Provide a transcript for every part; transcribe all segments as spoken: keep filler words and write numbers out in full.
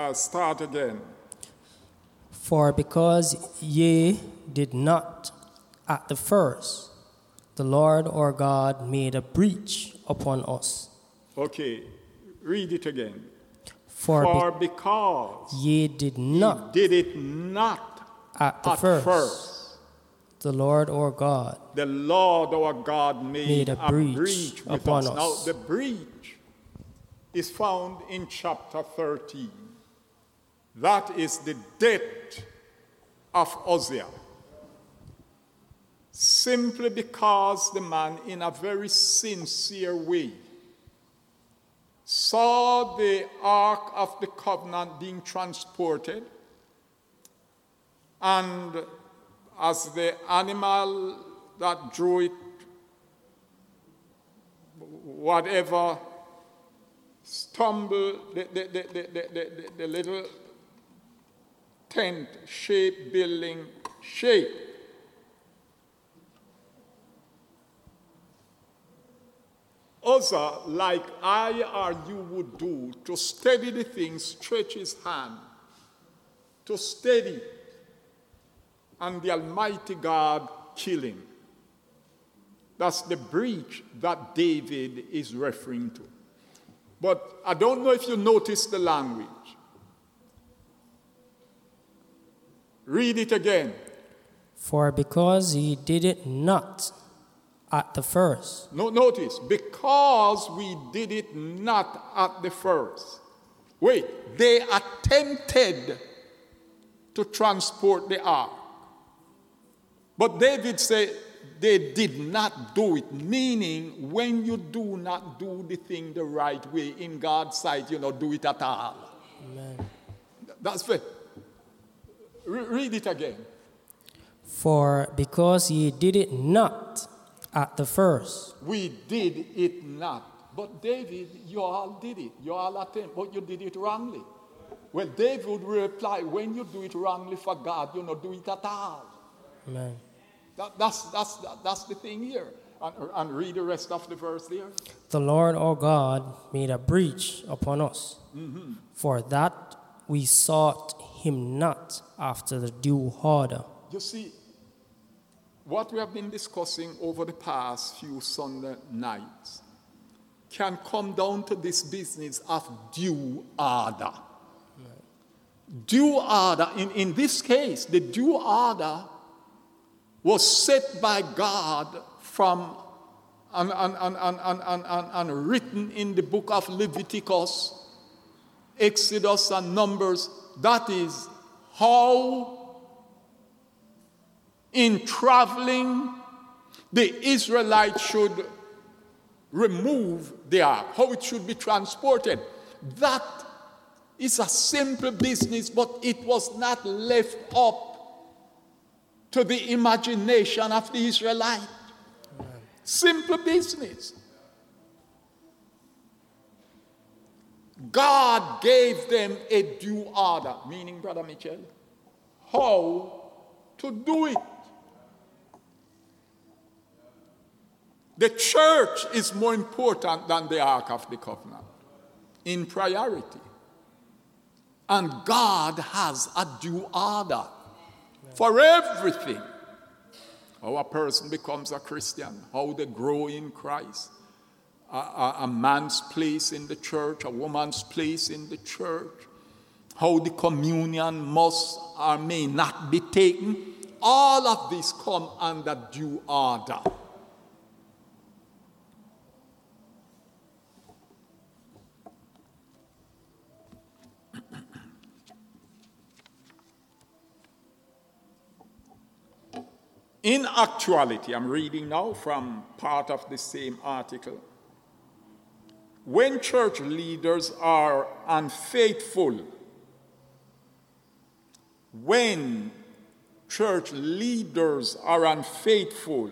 Uh, start again. For because ye did not at the first, the Lord our God made a breach upon us. Okay, read it again. For, For be- because ye did not did it not at the at first, first, the Lord our God the Lord our God made, made a, a breach breach with upon us. us. Now, the breach is found in chapter thirteen. That is the death of Uzziah. Simply because the man, in a very sincere way, saw the Ark of the Covenant being transported, and as the animal that drew it, whatever, stumbled, the, the, the, the, the, the, the little tent shape building shape. Uzzah, like I or you would do, to steady the thing, stretch his hand to steady, and the Almighty God kill him. That's the breach that David is referring to. But I don't know if you notice the language. Read it again. For because ye did it not at the first. No, notice, because we did it not at the first. Wait, they attempted to transport the ark. But David said they did not do it, meaning when you do not do the thing the right way in God's sight, you don't do it at all. Amen. That's fair. Re- read it again. For because ye did it not at the first. We did it not. But David, you all did it. You all attempt, but you did it wrongly. Well, David would reply, when you do it wrongly for God, you don't do it at all. Amen. That, that's, that's, that, that's the thing here. And, and read the rest of the verse there. The Lord our God made a breach upon us, Mm-hmm. for that we sought him not after the due order. You see, what we have been discussing over the past few Sunday nights can come down to this business of due order. Right. Due order, in, in this case, the due order was set by God from and, and, and, and, and, and, and written in the book of Leviticus, Exodus, and Numbers. That is how in traveling the Israelites should remove the ark, how it should be transported. That is a simple business, but it was not left up to the imagination of the Israelite. Amen. Simple business. God gave them a due order, meaning, Brother Mitchell, how to do it. The church is more important than the Ark of the Covenant in priority. And God has a due order for everything. How a person becomes a Christian, how they grow in Christ, a, a, a man's place in the church, a woman's place in the church, how the communion must or may not be taken. All of this come under due order. In actuality, I'm reading now from part of the same article. When church leaders are unfaithful, when church leaders are unfaithful,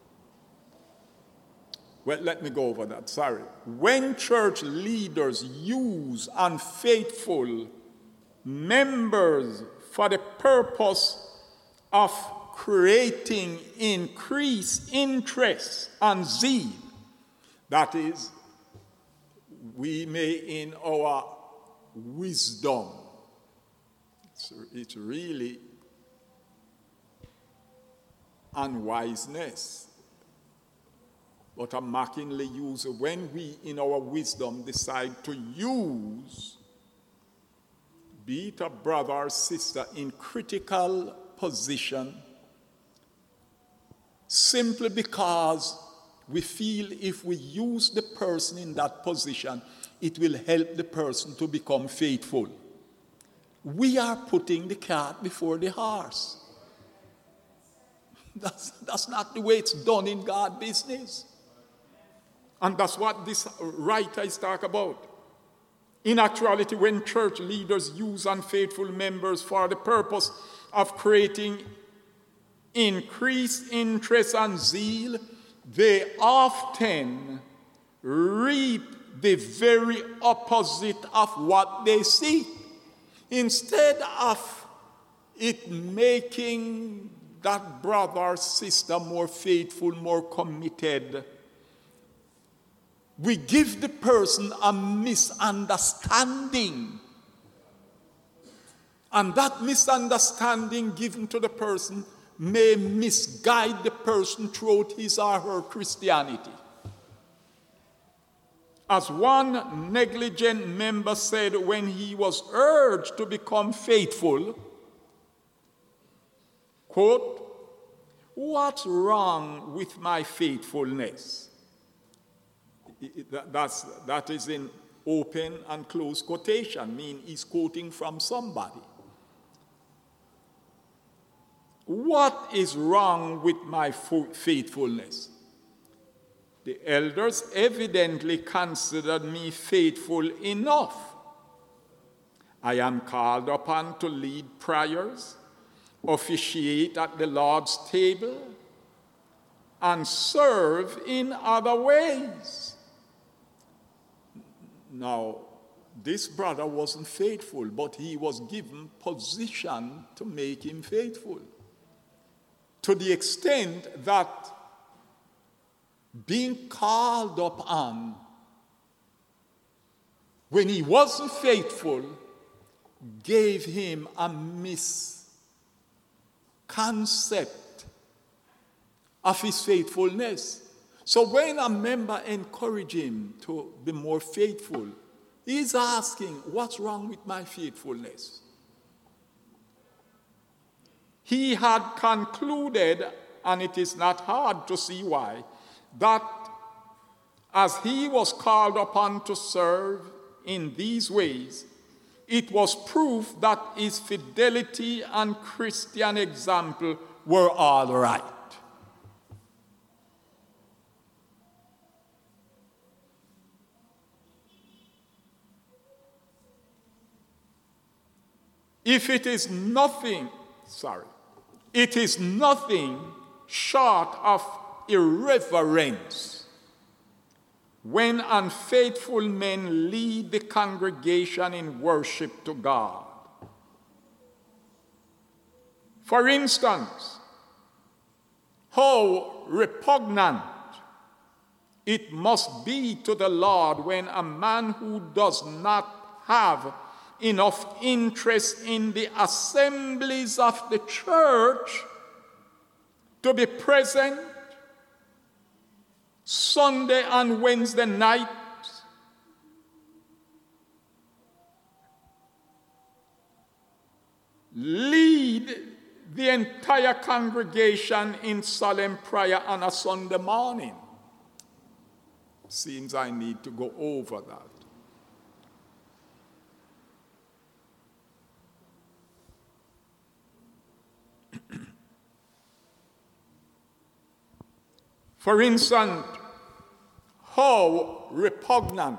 well, let me go over that, sorry. When church leaders use unfaithful members for the purpose of creating increased interest and zeal, that is, we may in our wisdom It's, it's really unwiseness. But a mockingly used when we, in our wisdom, decide to use, be it a brother or sister in critical position, simply because we feel if we use the person in that position, it will help the person to become faithful. We are putting the cart before the horse. That's, that's not the way it's done in God's business. And that's what this writer is talking about. In actuality, when church leaders use unfaithful members for the purpose of creating increased interest and zeal, they often reap the very opposite of what they see. Instead of it making that brother or sister more faithful, more committed, we give the person a misunderstanding. And that misunderstanding given to the person may misguide the person throughout his or her Christianity. As one negligent member said when he was urged to become faithful, quote, "What's wrong with my faithfulness?" That's, that is in open and closed quotation, meaning he's quoting from somebody. What is wrong with my faithfulness? The elders evidently considered me faithful enough. I am called upon to lead prayers, officiate at the Lord's table, and serve in other ways. Now, this brother wasn't faithful, but he was given position to make him faithful. To the extent that being called upon when he wasn't faithful gave him a misconcept of his faithfulness. So when a member encouraged him to be more faithful, he's asking, what's wrong with my faithfulness? He had concluded, and it is not hard to see why, that as he was called upon to serve in these ways, it was proof that his fidelity and Christian example were all right. If it is nothing, sorry, it is nothing short of irreverence when unfaithful men lead the congregation in worship to God. For instance, how repugnant it must be to the Lord when a man who does not have enough interest in the assemblies of the church to be present Sunday and Wednesday night lead the entire congregation in solemn prayer on a Sunday morning. Seems I need to go over that. For instance, how repugnant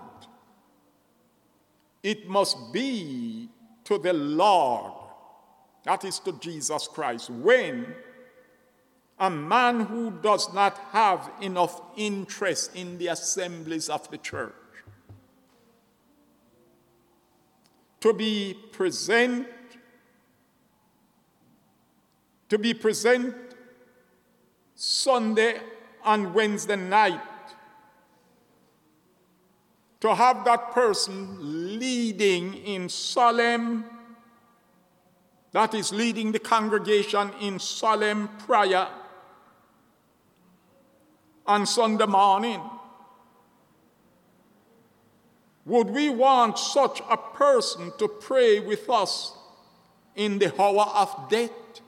it must be to the Lord, that is to Jesus Christ, when a man who does not have enough interest in the assemblies of the church to be present, to be present Sunday and Wednesday night, to have that person leading in solemn that is leading the congregation in solemn prayer on Sunday morning. Would we want such a person to pray with us in the hour of death?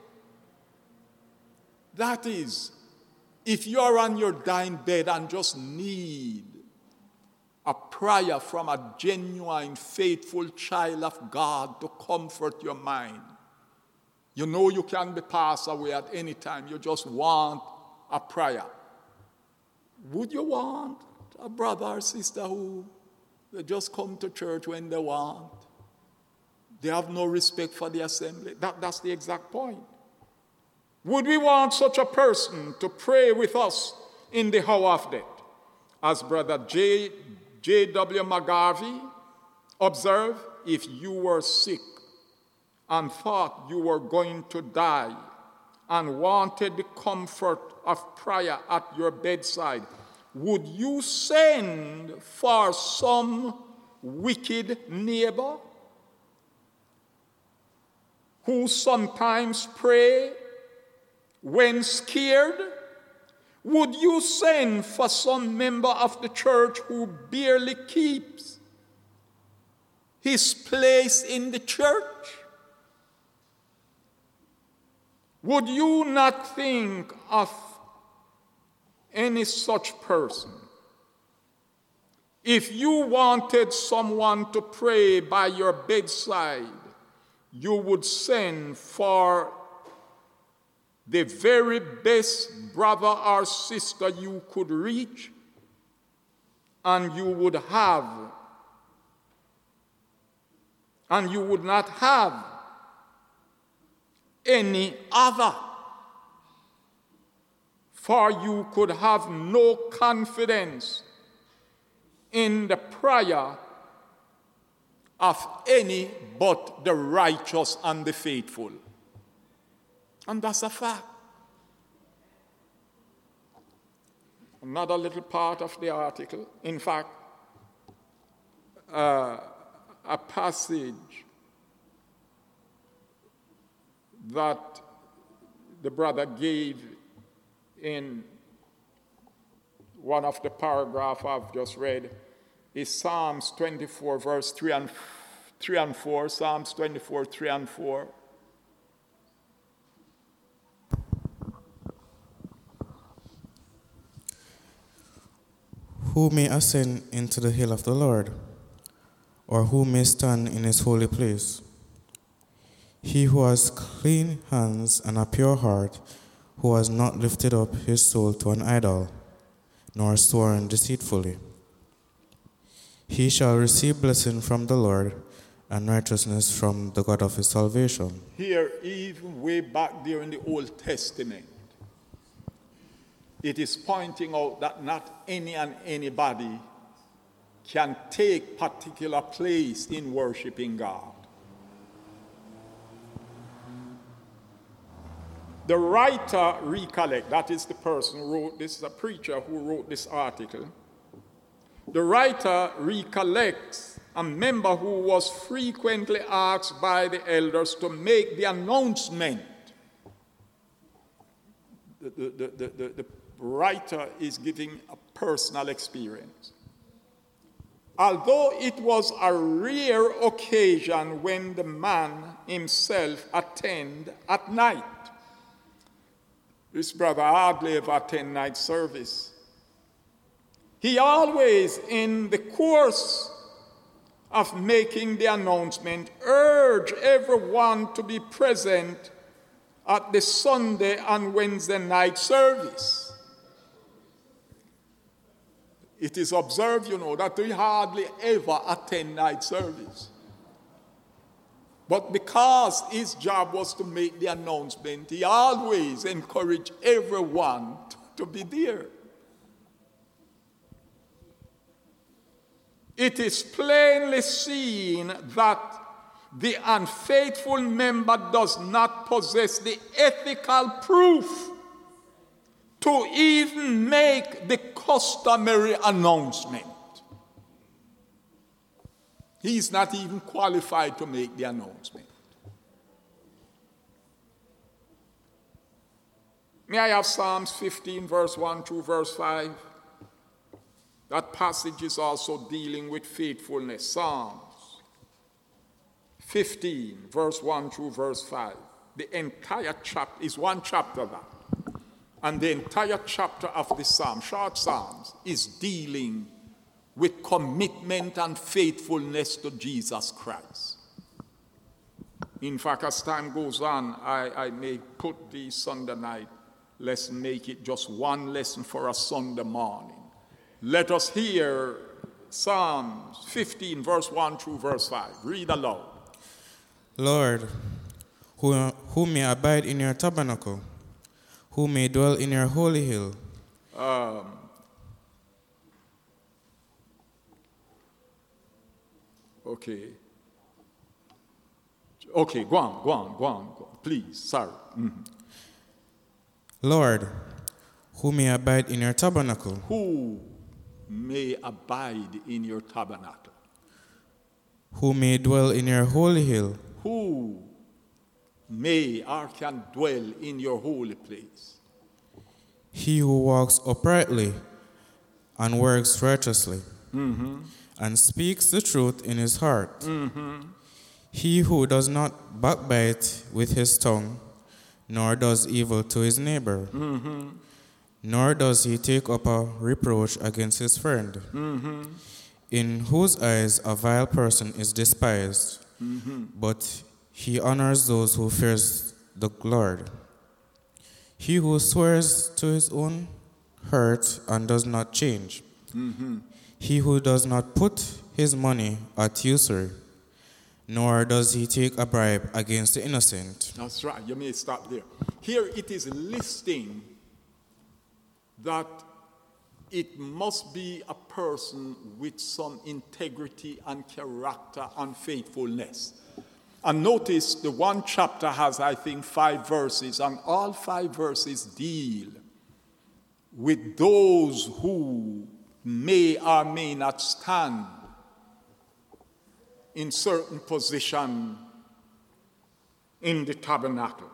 That is, if you're on your dying bed and just need a prayer from a genuine, faithful child of God to comfort your mind. You know you can be passed away at any time. You just want a prayer. Would you want a brother or sister who they just come to church when they want? They have no respect for the assembly. That, that's the exact point. Would we want such a person to pray with us in the hour of death? As Brother J. J W McGarvey observed, if you were sick and thought you were going to die and wanted the comfort of prayer at your bedside, would you send for some wicked neighbor who sometimes pray when scared? Would you send for some member of the church who barely keeps his place in the church? Would you not think of any such person if you wanted someone to pray by your bedside? You would send for the very best brother or sister you could reach, and you would have, and you would not have any other, for you could have no confidence in the prayer of any but the righteous and the faithful. And that's a fact. Another little part of the article, in fact, uh, a passage that the brother gave in one of the paragraphs I've just read is Psalms twenty-four, verse three and, three and four, Psalms twenty-four, three and four. Who may ascend into the hill of the Lord, or who may stand in his holy place? He who has clean hands and a pure heart, who has not lifted up his soul to an idol, nor sworn deceitfully. He shall receive blessing from the Lord and righteousness from the God of his salvation. Here, even way back there in the Old Testament, it is pointing out that not any and anybody can take particular place in worshiping God. The writer recollect, that is the person who wrote this, is a preacher who wrote this article. The writer recollects a member who was frequently asked by the elders to make the announcement. The, the, the, the, the, the writer is giving a personal experience. Although it was a rare occasion when the man himself attended at night. This brother hardly ever attend night service. He always, in the course of making the announcement, urged everyone to be present at the Sunday and Wednesday night service. It is observed, you know, that we hardly ever attend night service. But because his job was to make the announcement, he always encouraged everyone to be there. It is plainly seen that the unfaithful member does not possess the ethical proof to even make the customary announcement. He's not even qualified to make the announcement. May I have Psalms fifteen, verse one through verse five? That passage is also dealing with faithfulness. Psalms fifteen, verse one through verse five. The entire chapter is one chapter that. And the entire chapter of the Psalm, short Psalms, is dealing with commitment and faithfulness to Jesus Christ. In fact, as time goes on, I, I may put the Sunday night, let's make it just one lesson for a Sunday morning. Let us hear Psalms fifteen, verse one through verse five. Read aloud. Lord, who, who may abide in your tabernacle, who may dwell in your holy hill. Um, okay. Okay, go on, go on, go on, go on. Please, sorry. Mm-hmm. Lord, who may abide in your tabernacle. Who may abide in your tabernacle. Who may dwell in your holy hill. Who may or can dwell in your holy place. He who walks uprightly and works righteously, mm-hmm. and speaks the truth in his heart. Mm-hmm. He who does not backbite with his tongue, nor does evil to his neighbor, mm-hmm. nor does he take up a reproach against his friend, mm-hmm. in whose eyes a vile person is despised, mm-hmm. but he honors those who fears the Lord. He who swears to his own hurt and does not change. Mm-hmm. He who does not put his money at usury, nor does he take a bribe against the innocent. That's right. You may stop there. Here it is listing that it must be a person with some integrity and character and faithfulness. And notice the one chapter has, I think, five verses, and all five verses deal with those who may or may not stand in certain position in the tabernacle.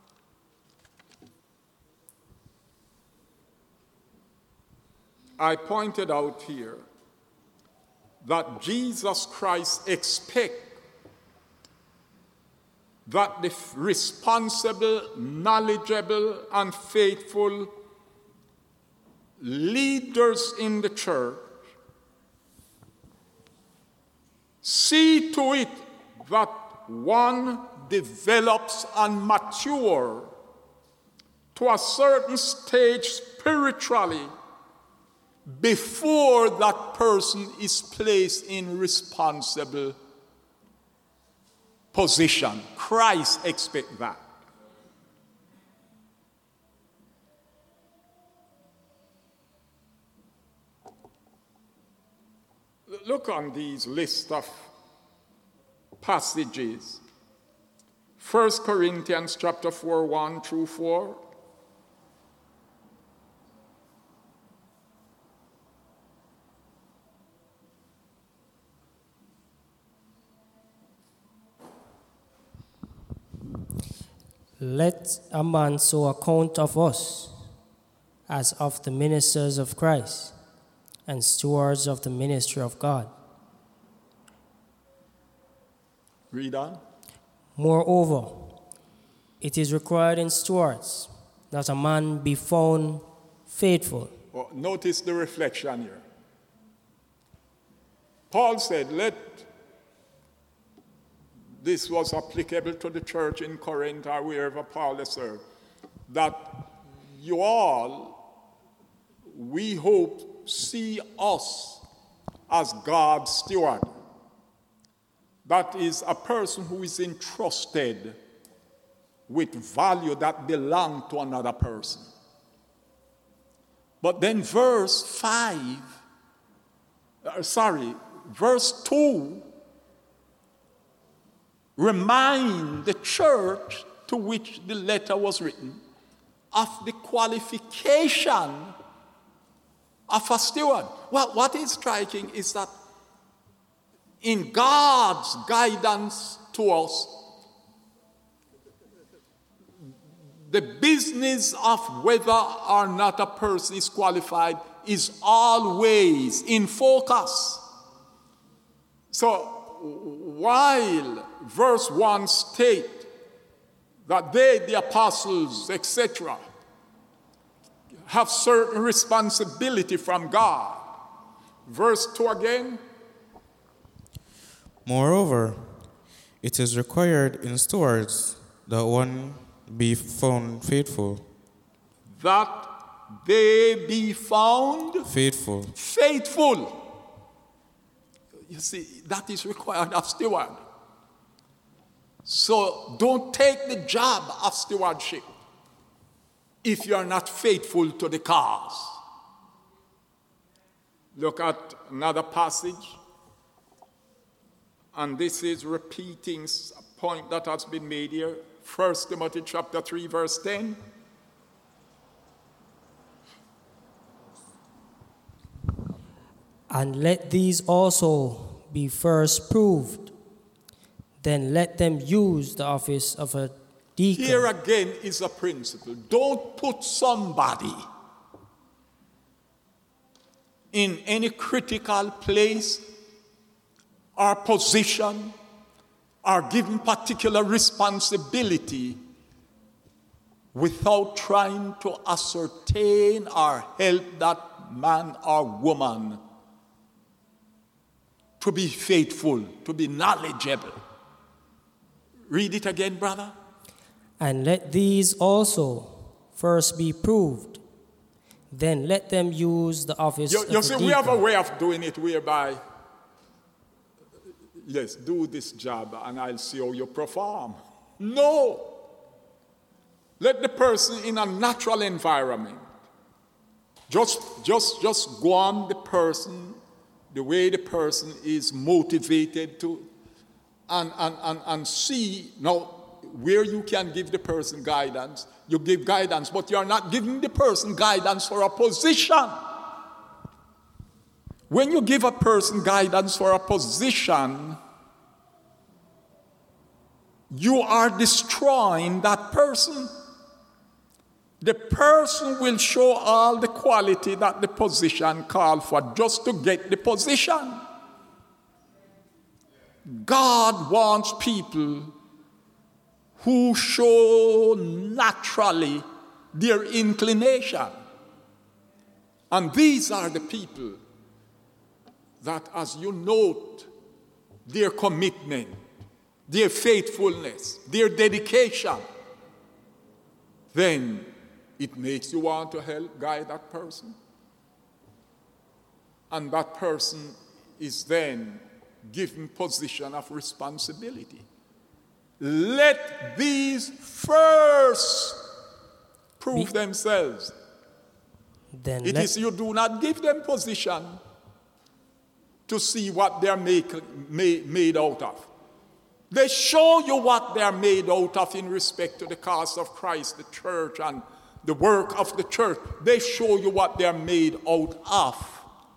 I pointed out here that Jesus Christ expects that the responsible, knowledgeable, and faithful leaders in the church see to it that one develops and matures to a certain stage spiritually before that person is placed in responsible position. Christ expects that. Look on these list of passages. First Corinthians chapter four, one through four. Let a man so account of us as of the ministers of Christ and stewards of the ministry of God. Read on. Moreover, it is required in stewards that a man be found faithful. Oh, notice the reflection here. Paul said, let this was applicable to the church in Corinth or wherever Paul has served, that you all, we hope, see us as God's steward. That is a person who is entrusted with value that belongs to another person. But then verse five, uh, sorry, verse two, remind the church to which the letter was written of the qualification of a steward. Well, what is striking is that in God's guidance to us, the business of whether or not a person is qualified is always in focus. So while verse one states that they, the apostles, et cetera, have certain responsibility from God, verse two again. Moreover, it is required in stewards that one be found faithful. That they be found Faithful. faithful. You see, that is required of steward. So don't take the job of stewardship if you are not faithful to the cause. Look at another passage. And this is repeating a point that has been made here. First Timothy chapter three, verse ten. And let these also be first proved. Then let them use the office of a deacon. Here again is a principle. Don't put somebody in any critical place or position or given particular responsibility without trying to ascertain or help that man or woman to be faithful, to be knowledgeable. Read it again, brother. And let these also first be proved. Then let them use the office You, of you a see, deacon. we have a way of doing it whereby, yes, do this job and I'll see how you perform. No. Let the person in a natural environment just, just, just go on the person, the way the person is motivated to, and, and, and, and see now where you can give the person guidance. You give guidance, but you are not giving the person guidance for a position. When you give a person guidance for a position, you are destroying that person. The person will show all the quality that the position called for just to get the position. God wants people who show naturally their inclination. And these are the people that, as you note, their commitment, their faithfulness, their dedication, then it makes you want to help guide that person. And that person is then given position of responsibility. Let these first prove Be- themselves. Then It let, is you do not give them position to see what they are make, made, made out of. They show you what they are made out of in respect to the cause of Christ, the church, and the work of the church. They show you what they are made out of.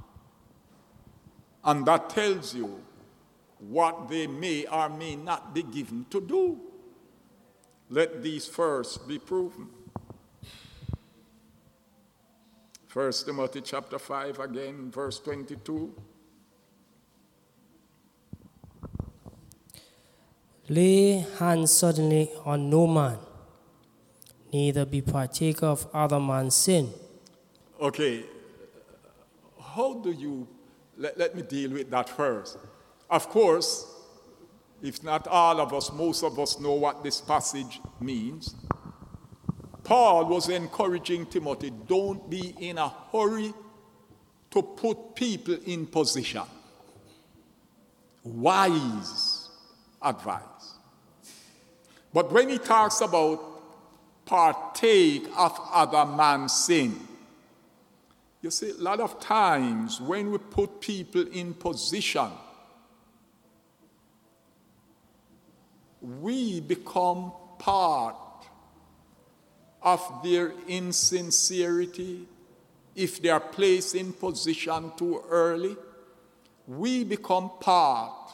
And that tells you what they may or may not be given to do. Let these first be proven. First Timothy chapter five again, verse twenty-two. lay hands suddenly on no man, neither be partaker of other man's sin. Okay, how do you, let, let me deal with that first. Of course, if not all of us, most of us know what this passage means. Paul was encouraging Timothy, don't be in a hurry to put people in position. Wise advice. But when he talks about partake of other man's sin, you see, a lot of times when we put people in position, we become part of their insincerity. If they are placed in position too early, we become part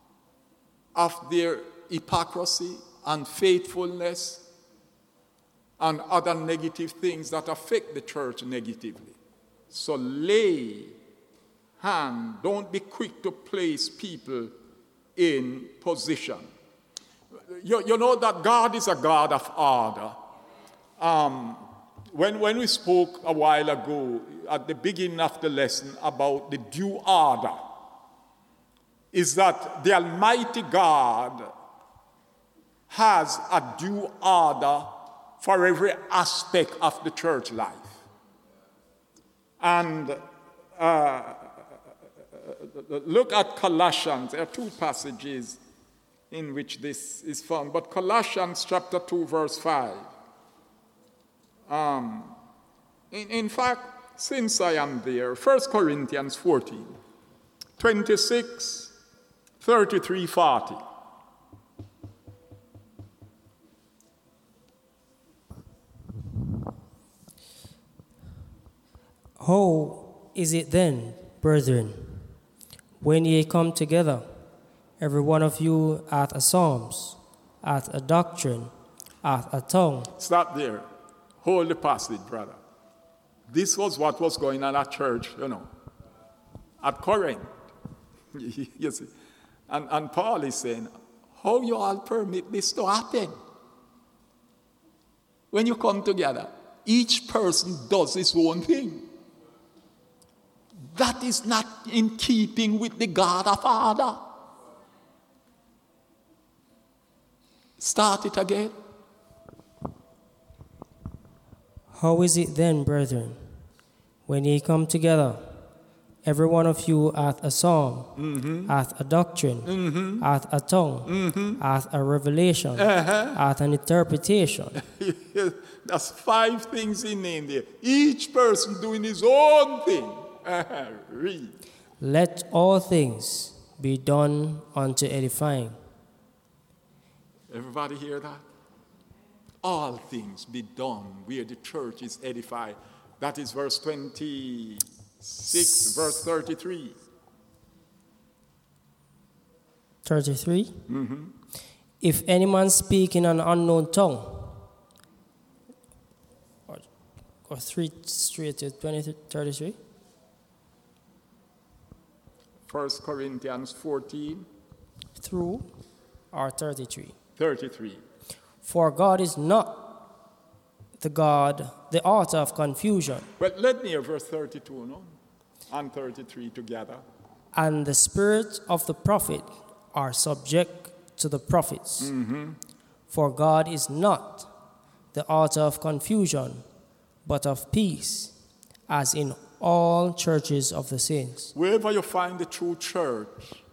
of their hypocrisy, unfaithfulness, and other negative things that affect the church negatively. So lay hand, don't be quick to place people in position. You, you know that God is a God of order. Um, when, when we spoke a while ago at the beginning of the lesson about the due order, is that the Almighty God has a due order for every aspect of the church life. And uh, look at Colossians. There are two passages in which this is found. But Colossians chapter two, verse five. Um, in, in fact, since I am there, First Corinthians fourteen, twenty-six, thirty-three, forty. How is it then, brethren, when ye come together, every one of you hath a psalms, hath a doctrine, hath a tongue? Stop there. Hold the passage, brother. This was what was going on at church, you know, at Corinth. You see. And, and Paul is saying, how you all permit this to happen? When you come together, each person does his own thing. That is not in keeping with the God of order. Start it again. How is it then, brethren, when ye come together, every one of you hath a psalm, mm-hmm. hath a doctrine, mm-hmm. hath a tongue, mm-hmm. hath a revelation, uh-huh. hath an interpretation. That's five things he named there. Each person doing his own thing. Uh-huh. Read. Let all things be done unto edifying. Everybody hear that? All things be done where the church is edified. That is verse twenty-six, verse thirty-three. thirty-three? Mm-hmm. If any man speak in an unknown tongue, or, or three straight to twenty, thirty-three? First Corinthians fourteen. Through, or thirty-three? thirty-three. For God is not the God, the author of confusion. Well, let me hear verse thirty-two, no? And thirty-three together. And the spirit of the prophet are subject to the prophets. Mm-hmm. For God is not the author of confusion, but of peace, as in all churches of the saints. Wherever you find the true church,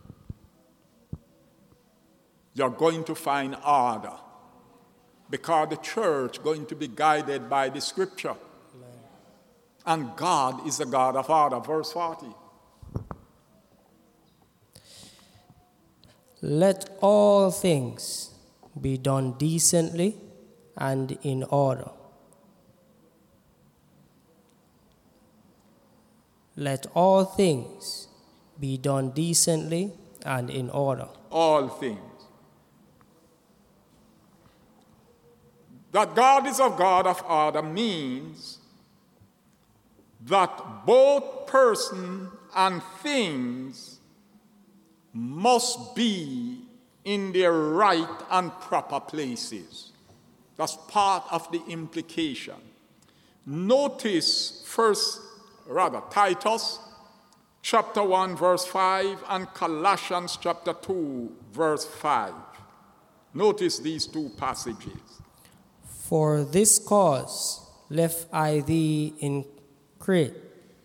you're going to find order. Because the church is going to be guided by the scripture. Amen. And God is a God of order. Verse forty. Let all things be done decently and in order. Let all things be done decently and in order. All things. That God is a God of order means that both person and things must be in their right and proper places. That's part of the implication. Notice first, rather, Titus chapter one, verse five, and Colossians chapter two, verse five. Notice these two passages. For this cause left I thee in Crete,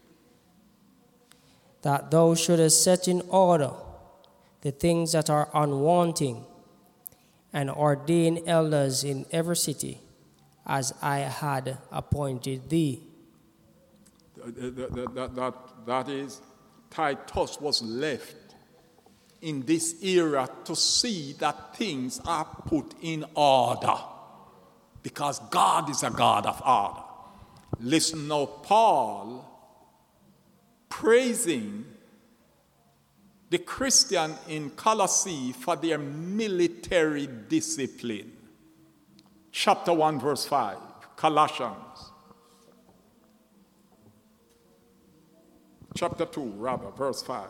that thou shouldest set in order the things that are unwanting, and ordain elders in every city, as I had appointed thee. That, that, that, that, that is, Titus was left in this era to see that things are put in order. Because God is a God of order. Listen now, Paul praising the Christian in Colossae for their military discipline. Chapter one, verse five. Colossians chapter two, rather, verse five.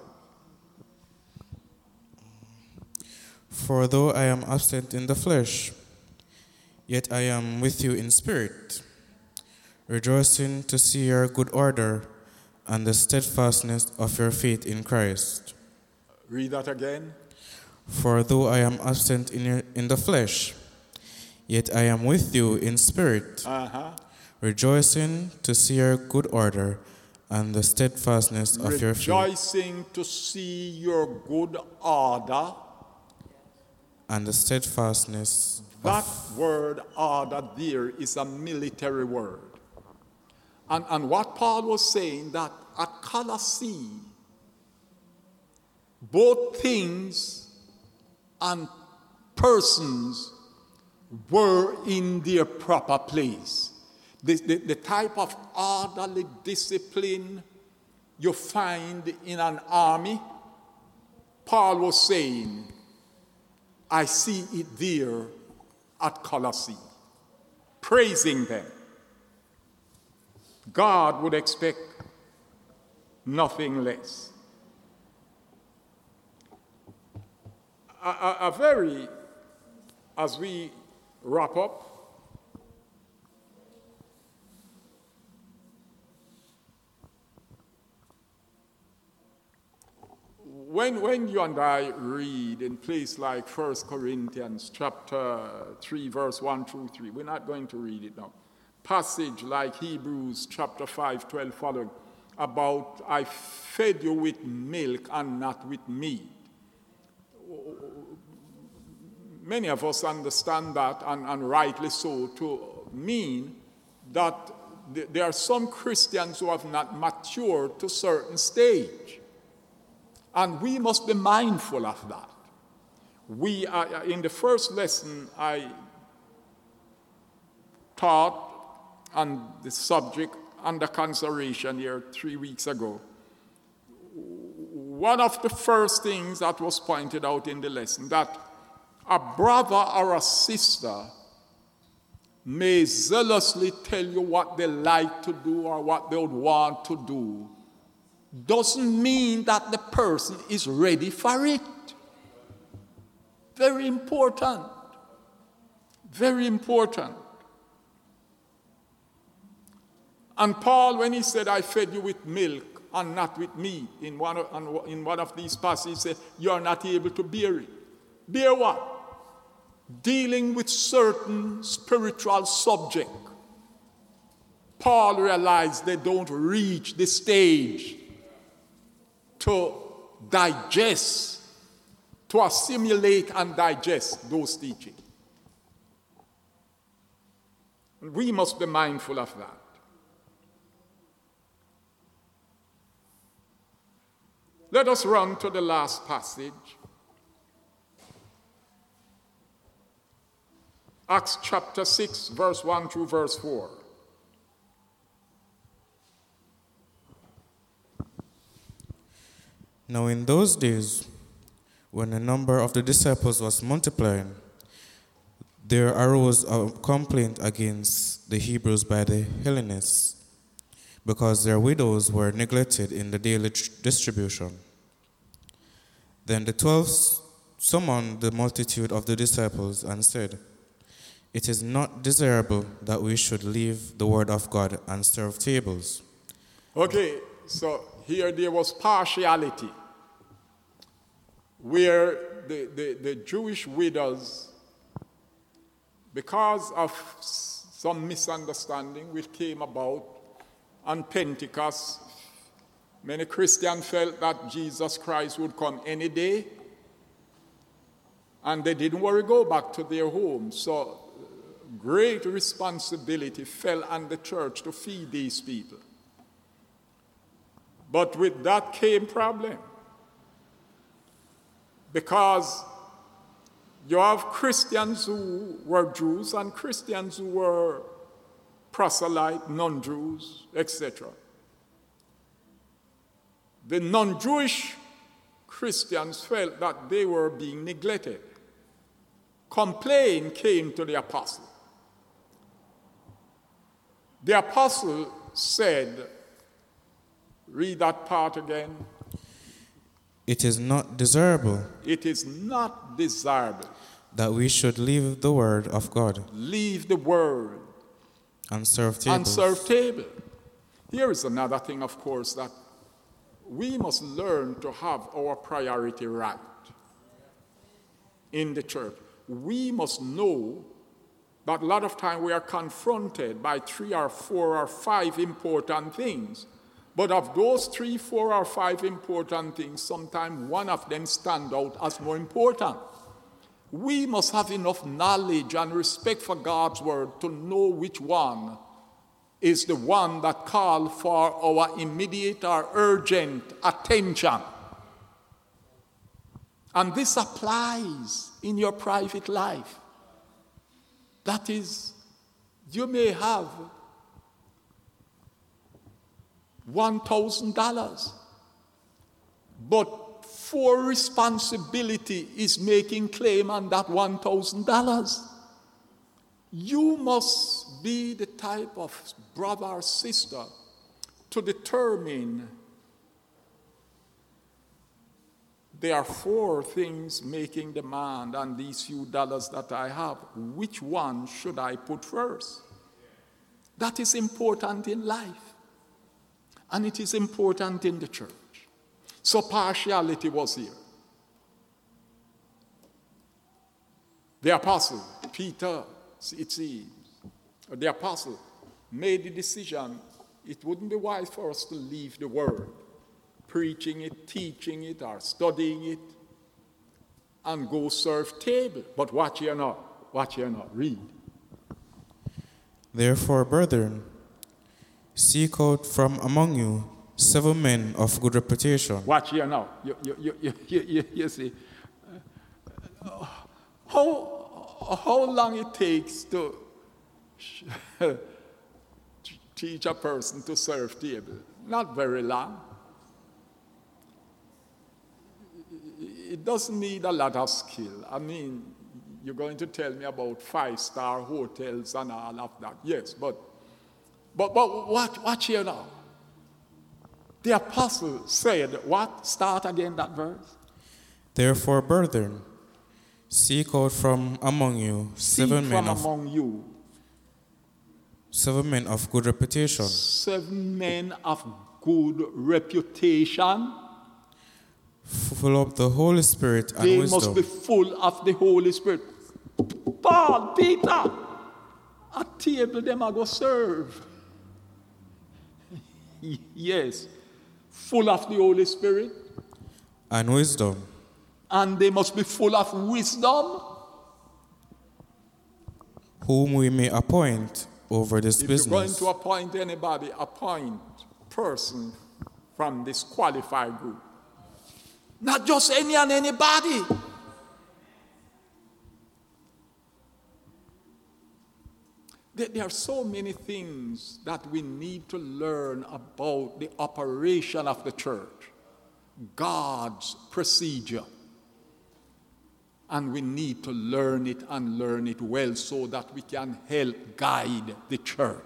For though I am absent in the flesh, yet I am with you in spirit, rejoicing to see your good order and the steadfastness of your faith in Christ. Read that again. For though I am absent in, your, in the flesh, yet I am with you in spirit, Uh-huh. rejoicing to see your good order and the steadfastness of your faith. Rejoicing to see your good order. And the steadfastness That of... word order there is a military word. And, and what Paul was saying, that at Colossae, both things and persons were in their proper place. The, the, the type of orderly discipline you find in an army, Paul was saying, I see it there at Colossae, praising them. God would expect nothing less. A, a, a very, as we wrap up, When, when you and I read in place like First Corinthians chapter three, verse one through three, we're not going to read it now. Passage like Hebrews chapter five, twelve following, about I fed you with milk and not with meat. Many of us understand that, and, and rightly so, to mean that th- there are some Christians who have not matured to a certain stage. And we must be mindful of that. We are, in the first lesson, I taught on the subject under consideration here three weeks ago. One of the first things that was pointed out in the lesson, that a brother or a sister may zealously tell you what they like to do or what they would want to do, doesn't mean that the person is ready for it. Very important. Very important. And Paul, when he said, I fed you with milk and not with meat, in one of, in one of these passages, he said, you are not able to bear it. Bear what? Dealing with certain spiritual subject. Paul realized they don't reach the stage to digest, to assimilate and digest those teachings. We must be mindful of that. Let us run to the last passage. Acts chapter six, verse one through verse four. Now in those days, when the number of the disciples was multiplying, there arose a complaint against the Hebrews by the Hellenists, because their widows were neglected in the daily distribution. Then the twelve summoned the multitude of the disciples and said, it is not desirable that we should leave the word of God and serve tables. Okay, so here there was partiality, where the, the, the Jewish widows, because of some misunderstanding which came about on Pentecost, many Christians felt that Jesus Christ would come any day, and they didn't want to go back to their homes. So great responsibility fell on the church to feed these people. But with that came problem. Because you have Christians who were Jews and Christians who were proselyte, non-Jews, et cetera. The non-Jewish Christians felt that they were being neglected. Complaint came to the apostle. The apostle said, read that part again. It is not desirable It is not desirable. that we should leave the word of God Leave the word and serve tables. and serve table. Here is another thing, of course, that we must learn to have our priority right in the church. We must know that a lot of time we are confronted by three or four or five important things. But of those three, four, or five important things, sometimes one of them stand out as more important. We must have enough knowledge and respect for God's word to know which one is the one that calls for our immediate or urgent attention. And this applies in your private life. That is, you may have one thousand dollars, but for responsibility is making claim on that one thousand dollars. You must be the type of brother or sister to determine there are four things making demand on these few dollars that I have. Which one should I put first? That is important in life. And it is important in the church. So partiality was here. The apostle, Peter, it seems, the apostle made the decision it wouldn't be wise for us to leave the word, preaching it, teaching it, or studying it, and go serve table. But watch here now. Watch here now. Read. Therefore, brethren, seek out from among you seven men of good reputation. Watch here now. You, you, you, you, you, you, you see. Uh, how, how long it takes to teach a person to serve table? Not very long. It doesn't need a lot of skill. I mean, you're going to tell me about five-star hotels and all of that. Yes, but but but watch, watch here now. The apostle said, what? Start again that verse. Therefore, brethren, seek out from among you seven Seek men from of among you seven men of good reputation, seven men of good reputation. full of the Holy Spirit and They wisdom. must be full of the Holy Spirit. Paul, Peter, a table them I go serve. Yes, full of the Holy Spirit. and wisdom. And they must be full of wisdom. Whom we may appoint over this If business. you're going to appoint anybody, appoint person from this qualified group. Not just any and anybody. There, there are so many things that we need to learn about the operation of the church, God's procedure. And we need to learn it and learn it well so that we can help guide the church.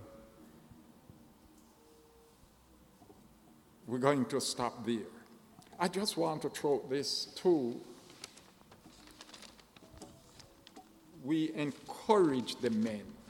We're going to stop there. I just want to throw this too. We encourage the men